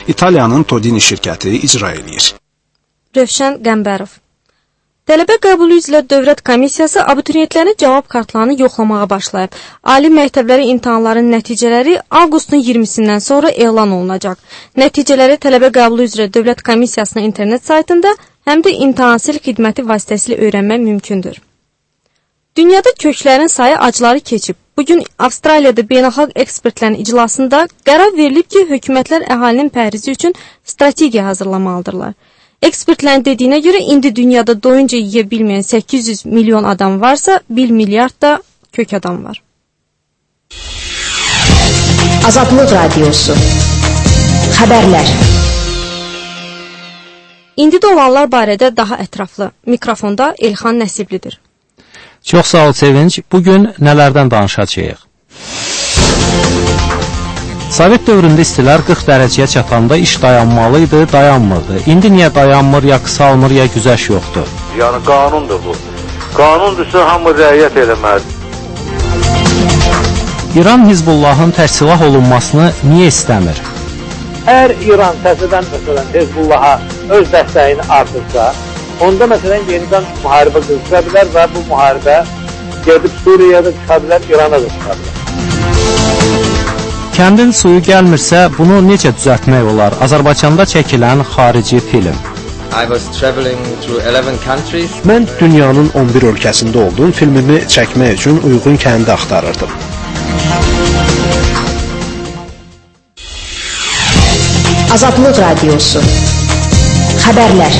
İtaliyanın Todini şirkəti icra edir. Rövşən Qəmbərov. Tələbə qəbulu üzrə Dövlət Komissiyası abituriyentlərin cavab kartlarını yoxlamağa başlayıb. Ali məktəbləri imtahanların nəticələri avqustun 20-sindən sonra elan olunacaq. Nəticələri tələbə qəbulu üzrə Dövlət Komissiyasının internet saytında həm də imtahansel xidməti vasitəsilə öyrənmək mümkündür. Dünyada köklərin sayı acıları keçib. Bugün Avstraliyada beynəlxalq ekspertlərin iclasında qərar verilib ki, hökumətlər əhalinin pəhrizi üçün strategiya hazırlamalıdırlar. Ekspertlərin dediyinə görə indi dünyada doyunca yeyə bilməyən 800 milyon adam varsa, 1 milyard da kök adam var. Azadlıq Radiosu. Xəbərlər. İndidə olanlar barədə daha ətraflı. Mikrofonda Elxan Nəsiblidir. Çox sağ ol Sevinç. Bugün nələrdən danışacağıq? Sovet dövründə istilər 40 dərəcəyə çatanda iş dayanmalıydı, dayanmırdı. İndi niyə dayanmır, ya qısalmır, ya güzəş yoxdur? Yəni qanundur bu. Qanundursa hamı rəayət eləməlidir. İran Hizbullahın tərsilah olunmasını niyə istəmir? Əgər İran təsədən məsələn Hizbullaha öz dəstəyini artırsa, onda məsələn yenidən müharibə qızışa bilər və bu müharibə gedib Suriyada çıxa bilər, İrana da çıxa bilər. Kəndin suyu gəlmirsə, bunu necə düzəltmək olar? Azərbaycanda çəkilən xarici film. Mən dünyanın 11 ölkəsində olduğum filmimi çəkmək üçün uyğun kəndi axtarırdım. Azadlıq Radiosu. Xəbərlər.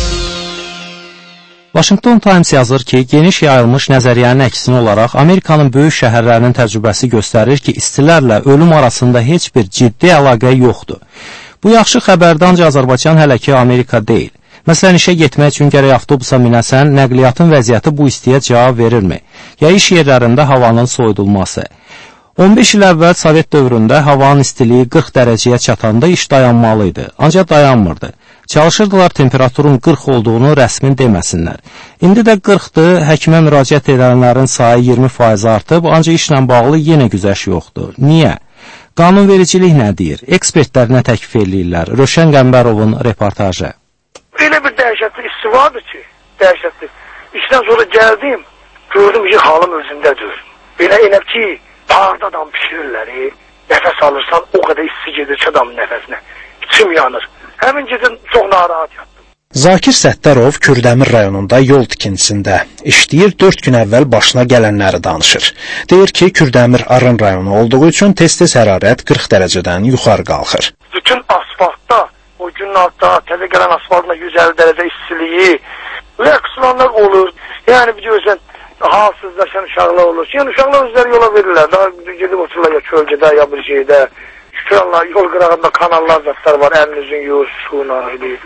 Washington Times yazır ki, geniş yayılmış nəzəriyyənin əksinə olaraq Amerikanın böyük şəhərlərinin təcrübəsi göstərir ki, istilərlə ölüm arasında heç bir ciddi əlaqə yoxdur. Bu yaxşı xəbərdə ancaq Azərbaycan hələ ki Amerika deyil. Məsələn, işə getmək üçün gərək avtobusa minəsən, nəqliyyatın vəziyyəti bu istiyə cavab verirmi? Ya iş yerlərində havanın soyudulması? 15 il əvvəl Sovet dövründə havanın istiliyi 40 dərəcəyə çatanda iş dayanmalıydı, ancaq dayanmırdı. Çalışırdılar temperaturun 40 olduğunu rəsmin deməsinlər. İndi də 40-dır, həkimə müraciət edənlərin sayı 20% artıb, ancaq işlə bağlı yenə güzəş yoxdur. Niyə? Qanunvericilik nə deyir? Ekspertlər nə təklif eləyirlər? Rövşən Qəmbərovun reportajı. Elə bir dəhşətli isti vardı ki, dəhşətli. İşdən sonra gəldim, gördüm ki, halım özündədir. Belə elə ki, bağırdadan pişirirlər, nəfəs alırsan, o qədər isti gedir ki, adamın nəfəsinə. İçim yanır. Həmin gecə çox narahat yatdım. Zakir Səttarov Kürdəmir rayonunda yol tikintisində işləyir, 4 gün əvvəl başına gələnləri danışır. Deyir ki, Kürdəmir Arın rayonu olduğu üçün tez-tez hərarət 40 dərəcədən yuxarı qalxır. Bütün asfaltda, o günün altda təzə gələn asfaltla 150 dərəcə istiliyi, reaksiyonlar olur. Yəni biliyorsan, halsızlaşan uşaqlar olur. Yəni uşaqlar özləri yola verirlər. Daha gedib otururlar ya kölgədə, ya bir şeydə. Şükür Allah, yol qırağında kanallar zatlar var, əlinizin yol suyuna edir.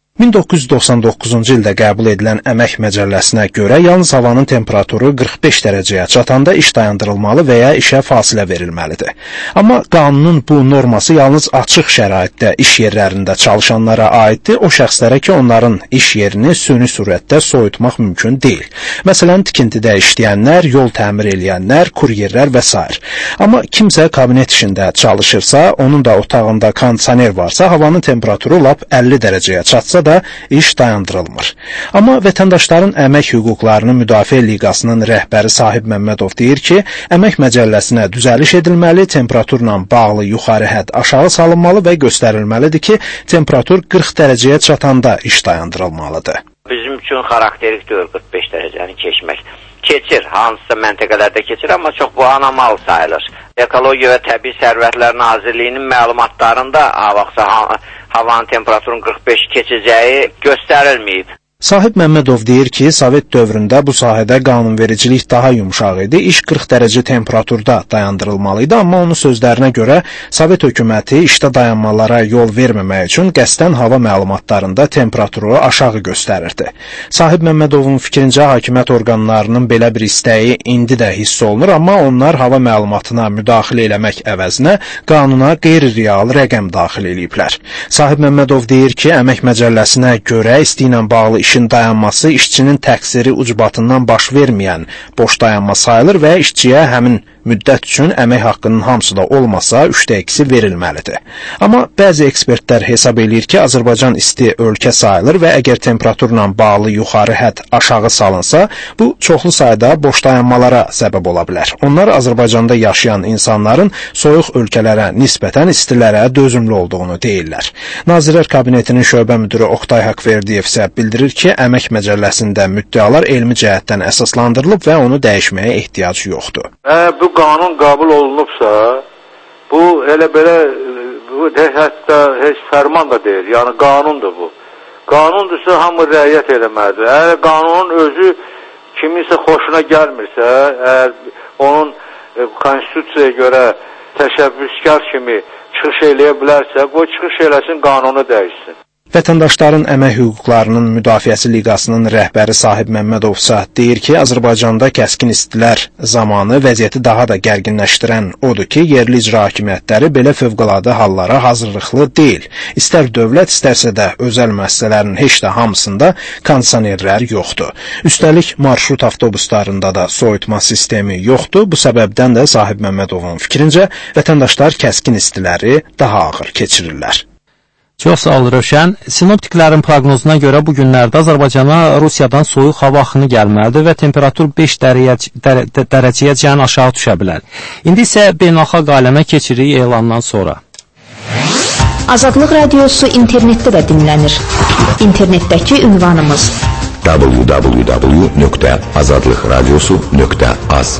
1999-cu ildə qəbul edilən əmək məcəlləsinə görə yalnız havanın temperaturu 45 dərəcəyə çatanda iş dayandırılmalı və ya işə fasilə verilməlidir. Amma qanunun bu norması yalnız açıq şəraitdə iş yerlərində çalışanlara aiddir, o şəxslərə ki, onların iş yerini süni surətdə soyutmaq mümkün deyil. Məsələn, tikintidə işləyənlər, yol təmir eləyənlər, kuryerlər və s. Amma kimsə kabinet işində çalışırsa, onun da otağında kondisioner varsa, havanın temperaturu lap 50 dərəcəyə çatsa da iş dayandırılmır. Amma Vətəndaşların Əmək Hüquqlarını Müdafiə Liqasının rəhbəri Sahib Məmmədov deyir ki, əmək məcəlləsinə düzəliş edilməli, temperaturla bağlı yuxarı hədd aşağı salınmalı və göstərilməlidir ki, temperatur 40 dərəcəyə çatanda iş dayandırılmalıdır. Bizim üçün xarakterik deyil 45 dərəcəni keçmək. Keçir, hansısa məntəqələrdə keçir, amma çox bu anormal sayılır. Ekologiya və Təbii Sərvətlər Nazirliyinin məlumatlarında havanın temperaturunun 45 keçəcəyi göstərilməyib. Sahib Məmmədov deyir ki, Sovet dövründə bu sahədə qanunvericilik daha yumşaq idi, iş 40 dərəcə temperaturda dayandırılmalıydı, amma onun sözlərinə görə Sovet hökuməti işdə dayanmalara yol verməmək üçün qəsdən hava məlumatlarında temperaturu aşağı göstərirdi. Sahib Məmmədovun fikrincə hakimiyyət orqanlarının belə bir istəyi indi də hiss olunur, amma onlar hava məlumatına müdaxilə eləmək əvəzinə qanuna qeyri-real rəqəm daxil eləyiblər. Sahib Məmmədov deyir ki, əmək məcəlləsinə görə isti ilə bağlı işin dayanması işçinin təqsiri ucbatından baş verməyən boş dayanma sayılır və işçiyə həmin Müddət üçün əmək haqqının hamısı da olmasa 3/2-si verilməlidir. Amma bəzi ekspertlər hesab eləyir ki, Azərbaycan isti ölkə sayılır və əgər temperaturla bağlı yuxarı hədd aşağı salınsa, bu çoxlu sayda boş dayanmalara səbəb ola bilər. Onlar Azərbaycanda yaşayan insanların soyuq ölkələrə nisbətən istilərə dözümlü olduğunu deyirlər. Nazirlər Kabinetinin şöbə müdürü Oqtay Haqverdiyev isə bildirir ki, Əmək Məcəlləsində müddəalar elmi cəhətdən əsaslandırılıb və onu dəyişməyə ehtiyac yoxdur. Bu qanun qəbul olunubsa, bu elə belə hətta heç fərman da deyil, yəni qanundur bu. Qanundursa hamı rəayət eləməlidir. Əgər qanunun özü kiminsə xoşuna gəlmirsə, əgər onun konstitusiyaya görə təşəbbüskar kimi çıxış eləyə bilərsə, qoy çıxış eləsin, qanunu dəyişsin. Vətəndaşların əmək hüquqlarının müdafiəsi liqasının rəhbəri Sahib Məmmədovsa deyir ki, Azərbaycanda kəskin istilər zamanı vəziyyəti daha da gərginləşdirən odur ki, yerli icra hakimiyyətləri belə fövqəladə hallara hazırlıqlı deyil. İstər dövlət, istərsə də özəl müəssisələrin heç də hamısında kondisionerlər yoxdur. Üstəlik, marşrut avtobuslarında da soyutma sistemi yoxdur. Bu səbəbdən də Sahib Məmmədovun fikrincə, vətəndaşlar kəskin istiləri daha ağır keçirirlər. Çox sağ ol, Rövşən. Sinoptiklərin proqnozuna görə bu günlərdə Azərbaycana Rusiyadan soyuq hava axını gəlməlidir və temperatur 5 dərəcəyəcən aşağı düşə bilər. İndi isə beynəlxalq aləmə keçirik elandan sonra. Azadlıq Radiosu internetdə də dinlənir. İnternetdəki ünvanımız www.azadlıqradiosu.az.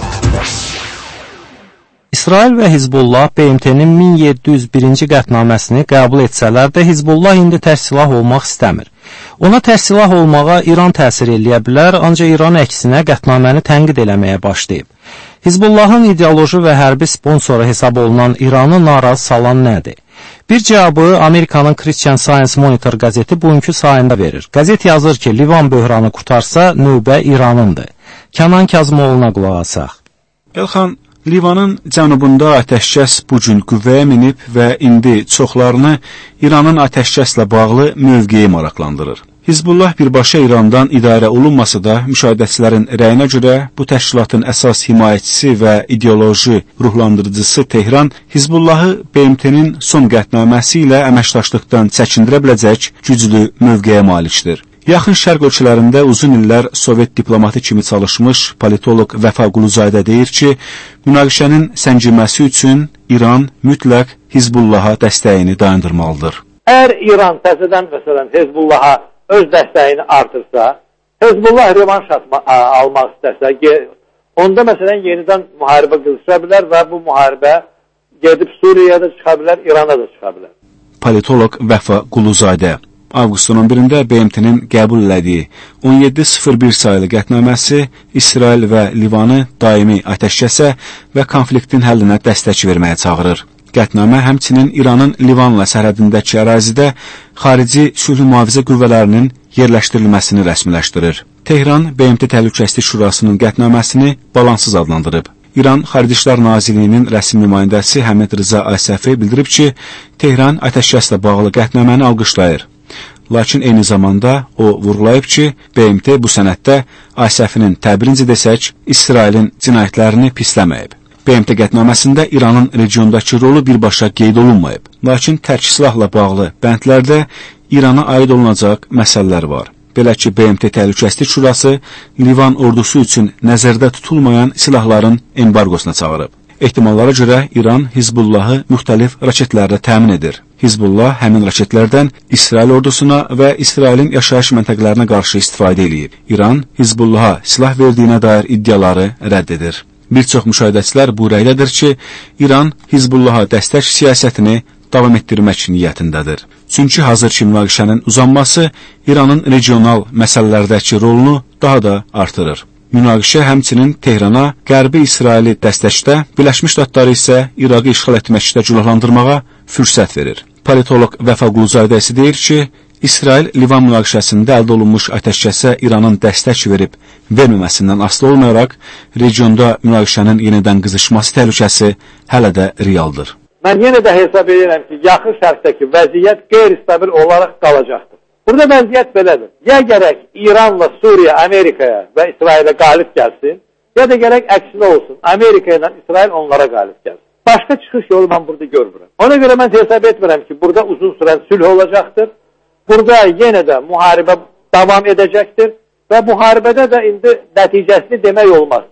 İsrail və Hizbullah BMT-nin 1701-ci qətnaməsini qəbul etsələr də Hizbullah indi tərsilah olmaq istəmir. Ona tərsilah olmağa İran təsir eləyə bilər, ancaq İran əksinə qətnaməni tənqid eləməyə başlayıb. Hizbullahın ideoloji və hərbi sponsoru hesab olunan İranı narazı salan nədir? Bir cavabı Amerikanın Christian Science Monitor qəzeti bugünkü sayında verir. Qəzet yazır ki, Livan böhranı qurtarsa növbə İranındır. Kənan Kazımoğlu'na qulaq asaq. Elxan, Livanın cənubunda atəşkəs bu gün qüvvəyə minib və indi çoxlarını İranın atəşkəslə bağlı mövqeyi maraqlandırır. Hizbullah birbaşa İrandan idarə olunmasa da, müşahidəçilərin rəyinə görə bu təşkilatın əsas himayəçisi və ideoloji ruhlandırıcısı Tehran Hizbullahı BMT-nin son qətnaməsi ilə əməkdaşlıqdan çəkindirə biləcək güclü mövqeyə malikdir. Yaxın Şərq ölkələrində uzun illər Sovet diplomatı kimi çalışmış politoloq Vəfa Quluzadə deyir ki, münaqişənin səngilməsi üçün İran mütləq Hizbullaha dəstəyini dayandırmalıdır. Əgər İran təzədən məsələn Hizbullaha öz dəstəyini artırsa, Hizbullah revanş almaq istərsə, onda məsələn yenidən müharibə qızışa bilər və bu müharibə gedib Suriyada çıxa bilər, İrana da çıxa bilər. Politoloq Vəfa Quluzadə Avqustun 11-də BMT-nin qəbul elədiyi 1701 sayılı qətnaməsi İsrail və Livanı daimi atəşkəsə və konfliktin həllinə dəstək verməyə çağırır. Qətnamə həmçinin İranın Livanla sərhədindəki ərazidə xarici sülh mühafizə qüvvələrinin yerləşdirilməsini rəsmiləşdirir. Tehran BMT Təhlükəsizlik Şurasının qətnaməsini balansız adlandırıb. İran Xarici İşlər Nazirliyinin rəsmi nümayəndəsi Həmid Rıza Əsəfi bildirib ki, Tehran atəşkəslə bağlı qətnaməni alqışlayır. Lakin eyni zamanda o vurğulayıb ki, BMT bu sənəddə Əsəfinin təbirincə desək, İsrailin cinayətlərini pisləməyib. BMT qətnaməsində İranın regiondakı rolu birbaşa qeyd olunmayıb. Lakin tərk silahla bağlı bəndlərdə İrana aid olunacaq məsələlər var. Belə ki, BMT Təhlükəsizlik Şurası Livan ordusu üçün nəzərdə tutulmayan silahların embargosuna çağırıb. Ehtimallara görə İran Hizbullahı müxtəlif raketlərlə təmin edir. Hizbullah həmin raketlərdən İsrail ordusuna və İsrailin yaşayış məntəqələrinə qarşı istifadə edib. İran Hizbullaha silah verdiyinə dair iddiaları rədd edir. Bir çox müşahidəçilər bu rəydədir ki, İran Hizbullaha dəstək siyasətini davam etdirmək niyyətindədir. Çünki hazırki münaqişənin uzanması İranın regional məsələlərdəki rolunu daha da artırır. Münaqişə həmçinin Tehrana Qərbi İsraili dəstəkdə, Birləşmiş Ştatları isə İraqı işğal etməkdə günahlandırmağa fürsət verir. Politoloq Vəfa Quluzadə isə deyir ki, İsrail-Livan münaqişəsində əldə olunmuş atəşkəsə İranın dəstək verib verməməsindən asılı olmayaraq, regionda münaqişənin yenidən qızışması təhlükəsi hələ də realdır. Mən yenə də hesab edirəm ki, yaxın şərqdəki vəziyyət qeyri-stabil olaraq qalacaqdır. Burada vəziyyət belədir. Ya gərək İranla Suriya, Amerikaya və İsrailə qalib gəlsin, ya da gələk əksinə olsun. Amerika ilə İsrail onlara qalib gəlsin. Başqa çıxış yolu mən burada görmürəm. Ona görə mən hesab etmirəm ki, burada uzun sürən sülh olacaqdır. Burada yenə də müharibə davam edəcəkdir və müharibədə də indi nəticəsini demək olmaz.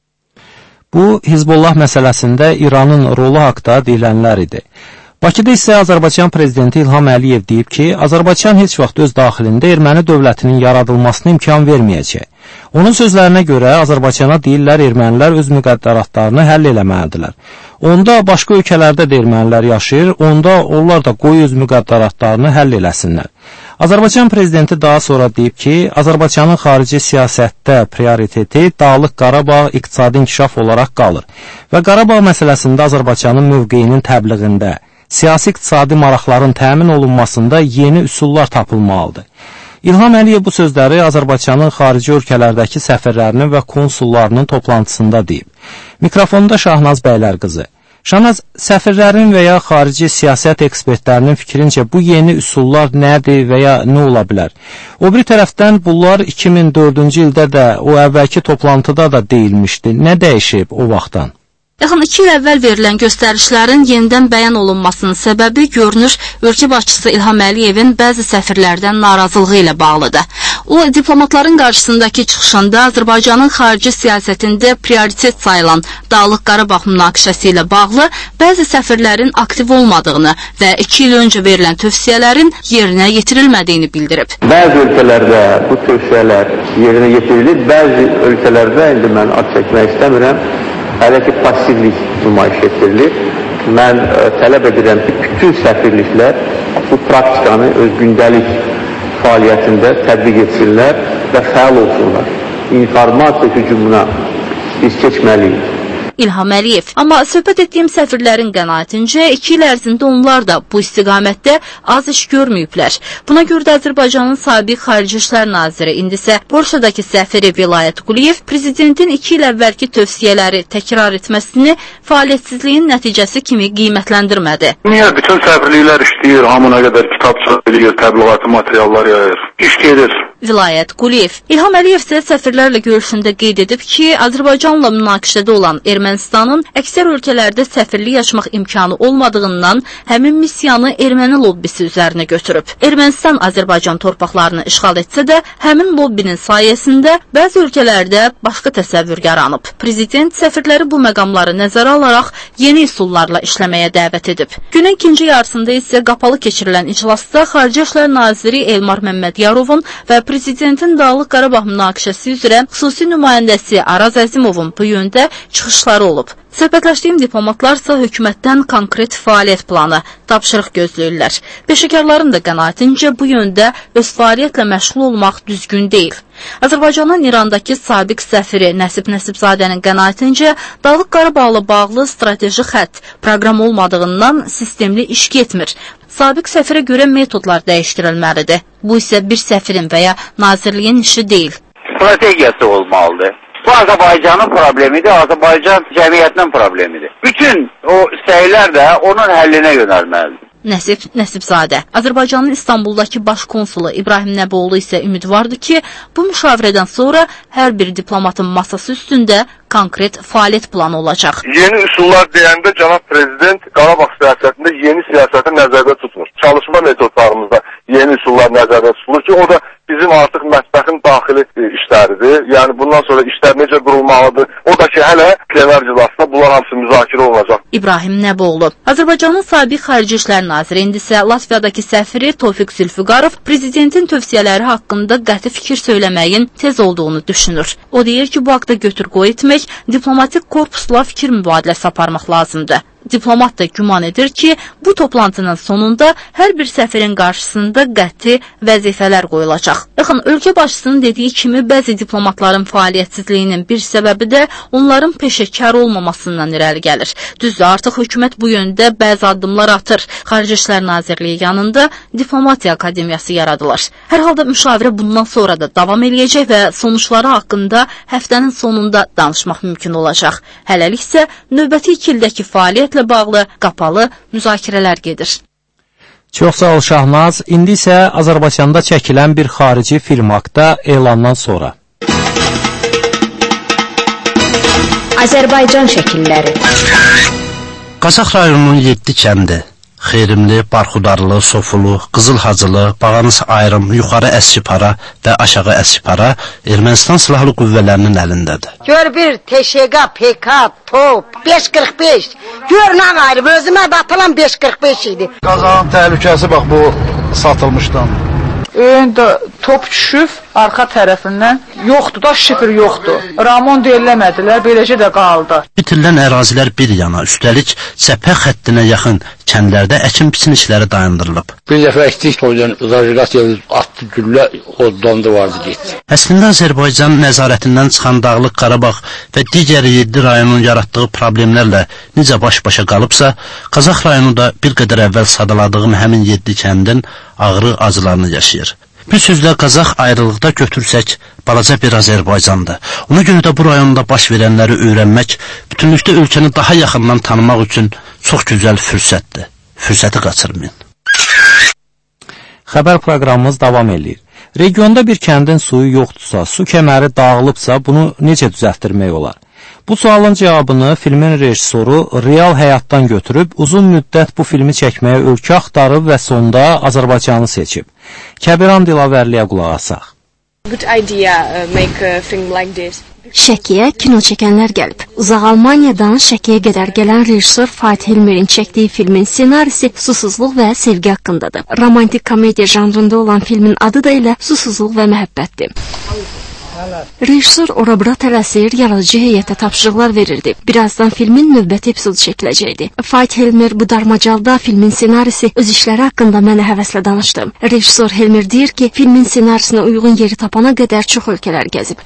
Bu, Hizbullah məsələsində İranın rolu haqda deyilənlər idi. Bakıda isə Azərbaycan prezidenti İlham Əliyev deyib ki, Azərbaycan heç vaxt öz daxilində erməni dövlətinin yaradılmasına imkan verməyəcək. Onun sözlərinə görə Azərbaycana deyirlər ermənilər öz müqəddəratlarını həll eləməlidirlər. Onda başqa ölkələrdə də ermənilər yaşayır, onda onlar da qoy öz müqəddəratlarını həll eləsinlər. Azərbaycan prezidenti daha sonra deyib ki, Azərbaycanın xarici siyasətdə prioriteti Dağlıq Qarabağ iqtisadi inkişaf olaraq qalır və Qarabağ məsələsində Azərbaycanın mövqeyinin təbliğində, siyasi-iqtisadi maraqların təmin olunmasında yeni üsullar tapılmalıdır. İlham Əliyev bu sözləri Azərbaycanın xarici ölkələrdəki səfirlərinin və konsullarının toplantısında deyib. Mikrofonda Şahnaz Bəylərqızı. Şahnaz, səfirlərin və ya xarici siyasət ekspertlərinin fikrincə bu yeni üsullar nədir və ya nə ola bilər? O bir tərəfdən bunlar 2004-cü ildə də o əvvəlki toplantıda da deyilmişdi. Nə dəyişib o vaxtdan? Yaxın 2 il əvvəl verilən göstərişlərin yenidən bəyan olunmasının səbəbi görünür ölkə başçısı İlham Əliyevin bəzi səfirlərdən narazılığı ilə bağlıdır. O, diplomatların qarşısındakı çıxışında Azərbaycanın xarici siyasətində prioritet sayılan Dağlıq Qarabağ münaqişəsi ilə bağlı bəzi səfirlərin aktiv olmadığını və 2 il öncə verilən tövsiyələrin yerinə yetirilmədiyini bildirib. Bəzi ölkələrdə bu tövsiyələr yerinə yetirilir, bəzi ölkələrdə indi mən ad çəkmək istəmirəm. Hələ ki, passivlik nümayiş etdirilir. Mən tələb edirəm ki, bütün səfirliklər bu praktikanı öz gündəlik fəaliyyətində tətbiq etsinlər və fəal olsunlar. İnformasiya hücumuna biz keçməliyik. İlham Əliyev. Amma söhbət etdiyim səfirlərin qənaətincə 2 il ərzində onlar da bu istiqamətdə az iş görməyiblər. Buna görə də Azərbaycanın sabiq Xarici İşlər Naziri, indi isə Polşadakı səfiri Vilayət Quliyev prezidentin 2 il əvvəlki tövsiyələri təkrar etməsini fəaliyyətsizliyin nəticəsi kimi qiymətləndirmədi. Niyə bütün səfirliklər işləyir, hamına qədər kitab çap edir, təbliğatı materiallar yayır, iş gedir. Vilayət Quliyev. İlham Əliyev isə səfirlərlə görüşündə qeyd edib ki, Azərbaycanla münaqişədə olan Ermənistanın əksər ölkələrdə səfirlik açmaq imkanı olmadığından həmin missiyanı erməni lobbisi üzərinə götürüb. Ermənistan Azərbaycan torpaqlarını işğal etsə də, həmin lobbinin sayəsində bəzi ölkələrdə başqa təsəvvür yaranıb. Prezident səfirləri bu məqamları nəzərə alaraq yeni üsullarla işləməyə dəvət edib. Günün ikinci yarısında isə qapalı keçirilən iclasda Xarici İşlər Naziri Elmar Məmmədyarovun və Prezidentin Dağlıq Qarabağ münaqişəsi üzrə xüsusi nümayəndəsi Araz Əzimovun bu yöndə çıxışları olub. Söhbətləşdiyim diplomatlar isə hökumətdən konkret fəaliyyət planı, tapşırıq gözləyirlər. Peşəkarların da qənaətincə bu yöndə öz fəaliyyətlə məşğul olmaq düzgün deyil. Azərbaycanın İrandakı sabiq səfiri Nəsib Nəsibzadənin qənaətincə Dağlıq Qarabağla bağlı strateji xətt, proqram olmadığından sistemli iş getmir. Sabiq səfirə görə metodlar dəyişdirilməlidir. Bu isə bir səfirin və ya nazirliyin işi deyil. Strategiyası olmalıdır. Bu Azərbaycanın problemidir, Azərbaycan cəmiyyətinin problemidir. Bütün o səylər də onun həllinə yönəlməlidir. Nəsib Nəsibzadə. Azərbaycanın İstanbuldakı baş konsulu İbrahim Nəboğlu isə ümidvardır ki, bu müşavirədən sonra hər bir diplomatın masası üstündə konkret fəaliyyət planı olacaq. Yeni üsullar deyəndə cənab prezident Qarabağ siyasətində yeni siyasəti nəzərdə tutmur. Çalışma metodlarımızda yeni üsullar nəzərdə tutulur ki, o da bizim artıq mətbəxin daxili işləridir. Yəni bundan sonra işlər necə qurulmalıdır? O da ki, hələ plenar iclasda bunlar hamısı müzakirə olacaq. İbrahim Nəboğlu. Azərbaycanın sabiq Xarici İşlər Naziri, indi isə Latviyadakı səfiri Tofiq Zülfüqarov prezidentin tövsiyələri haqqında qəti fikir söyləməyin tez olduğunu düşünür. O deyir ki, bu haqda götür-qoy etmək, diplomatik korpusla fikir mübadiləsi aparmaq lazımdır. Diplomat da güman edir ki, bu toplantının sonunda hər bir səfirin qarşısında qəti vəzifələr qoyulacaq. Yaxın, ölkə başçısının dediyi kimi bəzi diplomatların fəaliyyətsizliyinin bir səbəbi də onların peşəkar olmamasından irəli gəlir. Düzdür, artıq hökumət bu yöndə bəzi addımlar atır. Xarici İşlər Nazirliyi yanında Diplomatiya Akademiyası yaradılır. Hər halda müşavirə bundan sonra da davam eləyəcək və sonuçları haqqında həftənin sonunda danışmaq mümkün olacaq. Hələlik isə növbəti 2 ildəki fəaliyyətlə bağlı qapalı müzakirələr gedir. Çox sağ ol Şahnaz. İndi isə Azərbaycanda çəkilən bir xarici film haqda elandan sonra. Azərbaycan şəkilləri. Qazax rayonunun 7 kəndi Xeyrimli, Barxudarlı, Sofulu, Qızılhacılı, Bağanıs Ayrım, Yuxarı Əsipara və Aşağı Əsipara Ermənistan silahlı qüvvələrinin əlindədir. Gör bir TŞK, PK, top, 5.45. Gör nə ayrı, özümə atılan 5.45 idi. Qazaxın təhlükəsi bax bu satılmışdan. Öyündə top düşüb, arxa tərəfindən yoxdur da, şifr yoxdur. Ramon deyiləmədilər, beləcə də qaldı. Bitirilən ərazilər bir yana, üstəlik cəbhə xəttinə yaxın kəndlərdə əkin-biçin işləri dayandırılıb. Bir dəfə əkdik, oradan Zajirat atdı, güllə odlandı vardı, getdi. Əslində Azərbaycan nəzarətindən çıxan Dağlıq Qarabağ və digər 7 rayonun yaratdığı problemlərlə necə baş-başa qalıbsa, Qazax rayonu da bir qədər əvvəl sadaladığım həmin 7 kəndin ağrı acılarını yaşayır. Bir sözlə Qazax ayrılıqda götürsək, balaca bir Azərbaycandır. Ona görə də bu rayonda baş verənləri öyrənmək, bütünlükdə ölkəni daha yaxından tanımaq üçün çox gözəl fürsətdir. Fürsəti qaçırmayın. Xəbər proqramımız davam edir. Regionda bir kəndin suyu yoxdursa, su kəməri dağılıbsa, bunu necə düzəltdirmək olar? Bu sualın cavabını filmin rejissoru real həyatdan götürüb, uzun müddət bu filmi çəkməyə ölkə axtarıb və sonda Azərbaycanı seçib. Kəbiran Dilavərliyə qulaq asaq. Şəkiyə kino çəkənlər gəlib. Uzaq Almaniyadan Şəkiyə qədər gələn rejissor Fatih Elmerin çəkdiyi filmin ssenarisi susuzluq və sevgi haqqındadır. Romantik komediya janrında olan filmin adı da elə susuzluq və məhəbbətdir. Rejissor ora-bura tələsir, yaradıcı heyətə tapşırıqlar verirdi. Birazdan filmin növbəti epizodu çəkiləcəkdi. Fatih Elmer bu darmacalda filmin ssenarisi öz işləri haqqında mənə həvəslə danışdı. Rejissor Elmer deyir ki, filmin ssenarisinə uyğun yeri tapana qədər çox ölkələr gəzib.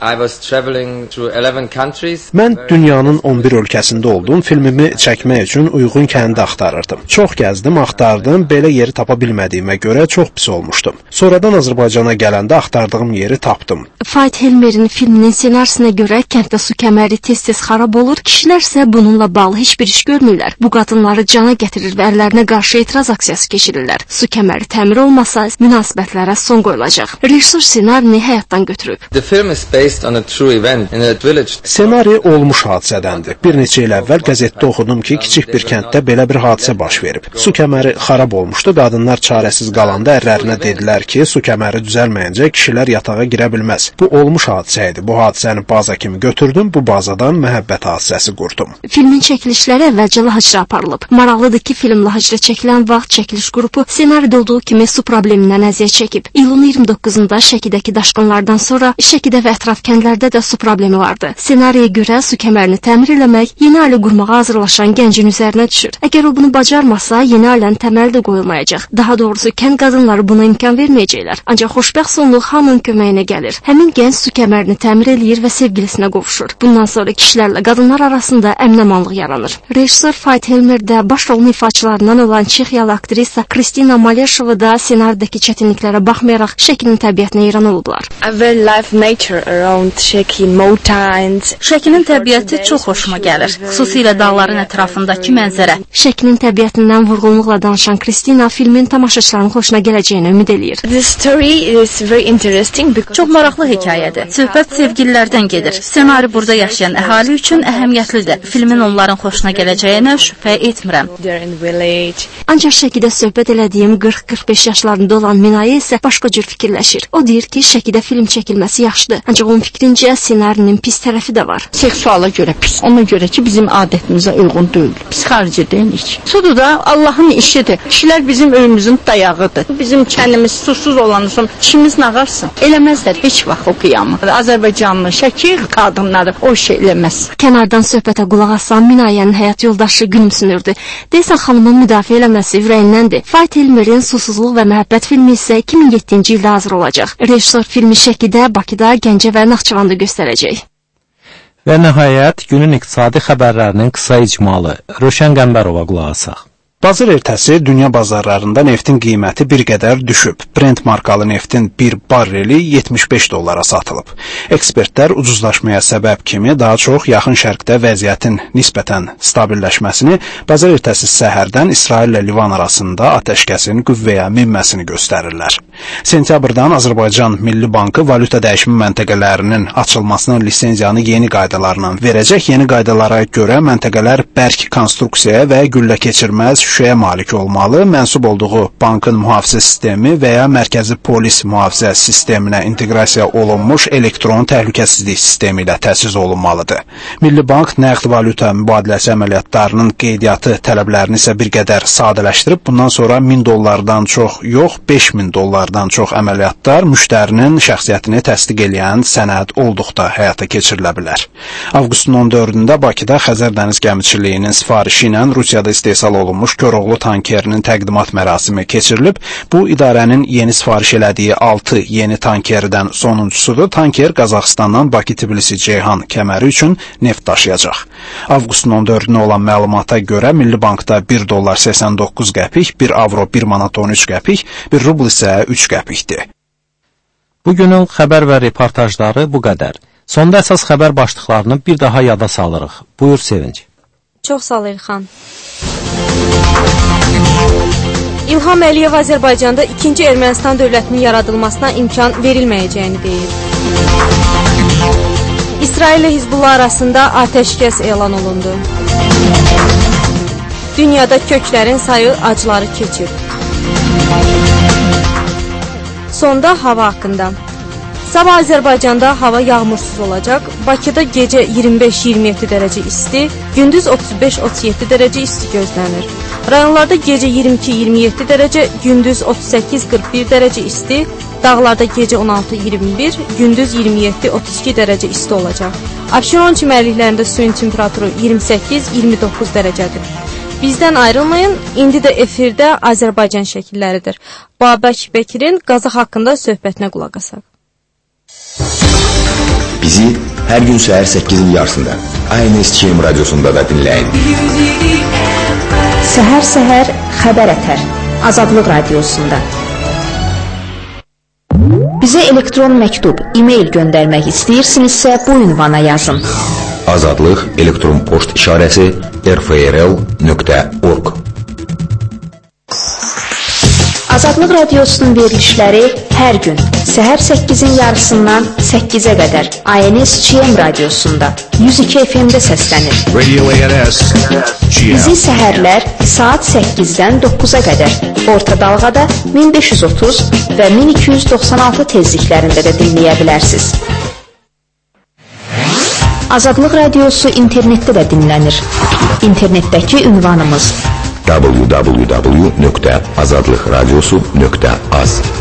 Mən dünyanın 11 ölkəsində oldum, filmimi çəkmək üçün uyğun kəndi axtarırdım. Çox gəzdim, axtardım, belə yeri tapa bilmədiyimə görə çox pis olmuşdum. Sonradan Azərbaycana gələndə axtardığım yeri tapdım. Fatih Elmerin filminin ssenarisinə görə kənddə su kəməri tez-tez xarab olur, kişilərsə bununla bağlı heç bir iş görmürlər. Bu qadınları cana gətirir və əllərinə qarşı etiraz aksiyası keçirirlər. Su kəməri təmir olmasa, münasibətlərə son qoyulacaq. Rejissor ssenarini həyatdan götürüb. Ssenari olmuş hadisədəndir. Bir neçə il əvvəl qəzetdə oxudum ki, kiçik bir kənddə belə bir hadisə baş verib. Su kəməri xarab olmuşdu, qadınlar çarəsiz qalanda ərlərinə dedilər ki, su kəməri düzəlməyincə kişilər yatağa girə bilməz. Bu olmuş hadisə idi. Bu hadisəni baza kimi götürdüm, bu bazadan məhəbbət hadisəsi qurdum. Filmin çəkilişləri əvvəlcə Lahıcra aparılıb. Maraqlıdır ki, film Lahıcra çəkilən vaxt çəkiliş qrupu ssenaridə olduğu kimi su problemindən əziyyət çəkib. İyulun 29-da Şəkidəki daşqınlardan sonra Şəkidə və ətraf kəndlərdə də su problemi vardı. Ssenariyə görə su kəmərini təmir eləmək yeni ailə qurmağa hazırlaşan gəncin üzərinə düşür. Əgər o bunu bacarmasa, yeni ailənin təməli də qoyulmayacaq. Daha doğrusu kənd qadınları buna imkan verməyəcəklər. Ancaq xoşbəxt sonluq hamının köməyinə gəlir. Həmin gənc su kəmərini təmir eləyir və sevgilisinə qovuşur. Bundan sonra kişilərlə qadınlar arasında əmin-amanlıq yaranır. Rejissor Fatih Elmer də baş rolun ifaçılarından olan Çexiyalı aktrisa Kristina Maleshova da ssenaridəki çətinliklərə baxmayaraq Şəkinin təbiətinə heyran olublar. Şəkinin təbiəti çox xoşuma gəlir. Xüsusilə dağların ətrafındakı mənzərə. Şəkinin təbiətindən vurğunluqla danışan Kristina filmin tamaşaçıların xoşuna gələcəyini ümid eləyir. Çox maraqlı hekayədir. Söhbət sevgililərdən gedir. Ssenari burada yaşayan əhali üçün əhəmiyyətlidir. Filmin onların xoşuna gələcəyinə şübhə etmirəm. Ancaq Şəkidə söhbət elədiyim 40-45 yaşlarında olan Minayə isə başqa cür fikirləşir. O deyir ki, Şəkidə film çəkilməsi yaxşıdır. Ancaq onun fikrincə ssenarinin pis tərəfi də var. Seksuala görə pis. Ona görə ki, bizim adətimizə uyğun deyil. Biz xarici deyilik. Sudur da Allahın işidir. Kişilər bizim öyümüzün dayağıdır. Bizim kəndimiz susuz olan üçün kişimiz nağarsın. Eləməzlər heç vaxt o qiyamı. Azərbaycanlı Şəki qadınları o şey eləməz. Kənardan söhbətə qulaq asan Minayənin həyat yoldaşı gülümsünürdü. Deyəsən xanımın müdafiə eləməsi ürəyindəndir. Fatih Elmerin Susuzluq və Məhəbbət filmi isə 2007-ci ildə hazır olacaq. Rejissor filmi Şəkidə, Bakıda, Gəncə və Naxçıvanda göstərəcək. Və nəhayət, günün iqtisadi xəbərlərinin qısa icmalı. Rövşən Qəmbərova qulaq asaq. Bazar ertəsi dünya bazarlarında neftin qiyməti bir qədər düşüb. Brent markalı neftin bir barreli $75 satılıb. Ekspertlər ucuzlaşmaya səbəb kimi daha çox yaxın şərqdə vəziyyətin nisbətən stabilləşməsini, bazar ertəsi səhərdən İsrail ilə Livan arasında atəşkəsin qüvvəyə minməsini göstərirlər. Sentyabrdan Azərbaycan Milli Bankı valyuta dəyişimi məntəqələrinin açılmasına lisenziyanı yeni qaydalarla verəcək. Yeni qaydalara görə məntəqələr bərk konstruksiyaya və güllə keçirməz şüşəyə malik olmalı, mənsub olduğu bankın mühafizə sistemi və ya mərkəzi polis mühafizə sisteminə inteqrasiya olunmuş elektron təhlükəsizlik sistemi ilə təchiz olunmalıdır. Milli Bank nəqd valyuta mübadiləsi əməliyyatlarının qeydiyyatı tələblərini isə bir qədər sadələşdirib, bundan sonra $1000 çox yox, $5000 çox əməliyyatlar müştərinin şəxsiyyətini təsdiq edən sənəd olduqda həyata keçirilə bilər. Avqustun 14-də Bakıda Xəzər dəniz gəmiçiliyinin sifarişi ilə Rusiyada istehsal olunmuş Koroğlu tankerinin təqdimat mərasimi keçirilib. Bu idarənin yeni sifariş elədiyi 6 yeni tankerdən sonuncusudur. Tanker Qazaxıstandan Bakı-Tbilisi-Ceyhan kəməri üçün neft daşıyacaq. Avqustun 14-nə olan məlumata görə Milli Bankda $1.89, 1 avro 1 manat 13 qəpik, 1 rubl isə 3 qəpikdir. Bugünün xəbər və reportajları bu qədər. Sonda əsas xəbər başlıqlarını bir daha yada salırıq. Buyur Sevinç. Çox sağ ol İlxan. İlham Əliyev Azərbaycanda 2-ci Ermənistan dövlətinin yaradılmasına imkan verilməyəcəyini deyir. İsrail ilə Hizbullah arasında atəşkəs elan olundu. Dünyada köklərin sayı acıları keçir. Sonda hava haqqında. Sabah Azərbaycanda hava yağmursuz olacaq. Bakıda gecə 25-27 dərəcə isti, gündüz 35-37 dərəcə isti gözlənir. Rayonlarda gecə 22-27 dərəcə, gündüz 38-41 dərəcə isti, dağlarda gecə 16-21, gündüz 27-32 dərəcə isti olacaq. Abşeron çimərliklərində suyun temperaturu 28-29 dərəcədir. Bizdən ayrılmayın, indi də efirdə Azərbaycan şəkilləridir. Babək Bəkirin Qazax haqqında söhbətinə qulaq asaq. Bizi hər gün səhər 8-in yarısında ANSCM radiosunda da dinləyin. Səhər-səhər xəbər ətər Azadlıq radiosunda. Bizə elektron məktub, e-mail göndərmək istəyirsinizsə bu ünvana yazın. Azadlıq elektron poçt işarəsi rfrl.org. Azadlıq radiosunun verilişləri hər gün səhər 8-in yarısından 8-ə qədər ANSCM radiosunda 102 FM-də səslənir. Bizi səhərlər saat 8-dən 9-a qədər orta dalğada 1530 və 1296 tezliklərində də dinləyə bilərsiniz. Azadlıq radiosu internetdə də dinlənir. İnternetdəki ünvanımız www.azadlıqradiosu.az